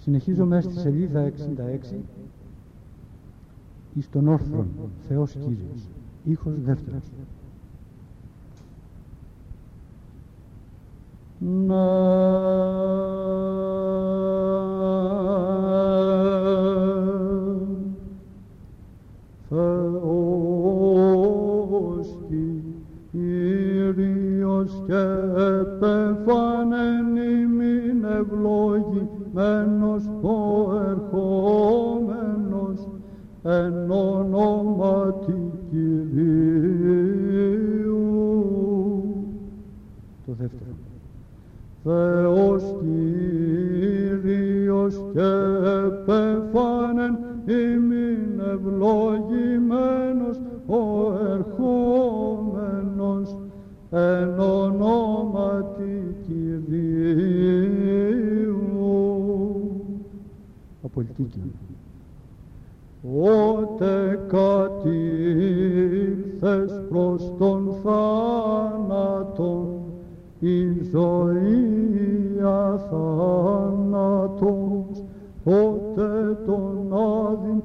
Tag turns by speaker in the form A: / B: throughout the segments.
A: Συνεχίζομαι στη σελίδα 66 εις τον όρθρον Θεός Κύριος, ήχος δεύτερος.
B: Θεός Κύριος και επεφανεν ημίν ευλογημένος ο ερχόμενος εν ονόματι Κυρίου.
A: Το δεύτερο.
B: Θεός Κύριος και επεφάνεν ημίν ευλογημένος ο ερχόμενος εν ονόματι Κυρίου.
A: Απολυτική.
B: Ότε κατήλθες προς τον θάνατον, η ζωή αθάνατος, ότε τον άδειν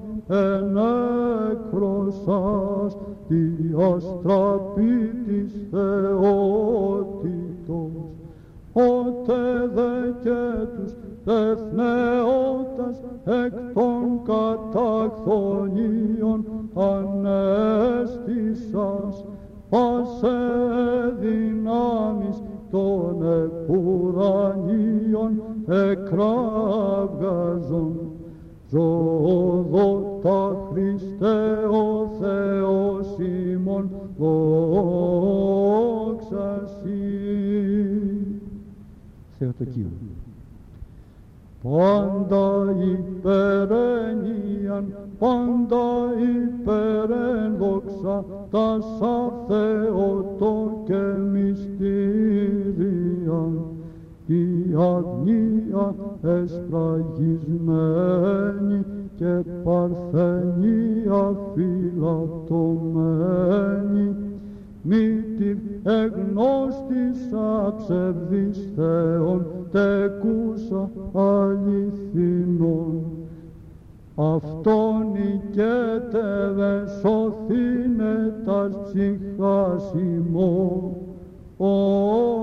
B: ενέκρωσας διαστραπή της θεότητος, ότε δε και τους εθνεώτας εκ των καταχθονίων ανέστησας, πάσε δυνάμεις των επουρανίων εκράβγαζον. Ζωδότα Χριστέ ο Θεός ημών, δόξα Συ.
A: Θεοτοκείο.
B: Πάντα υπερένιαν, πάντα υπερένδοξα, τάσα Θεότο και μυστήριαν, η αγνία εσπραγισμένη και παρθενία φυλακτωμένη, μήτηρ εγνώστησα ψευδής Θεών, τεκούσα αληθινών. Αυτόν οικέτευε σωθήνε τας ψυχάς ημών,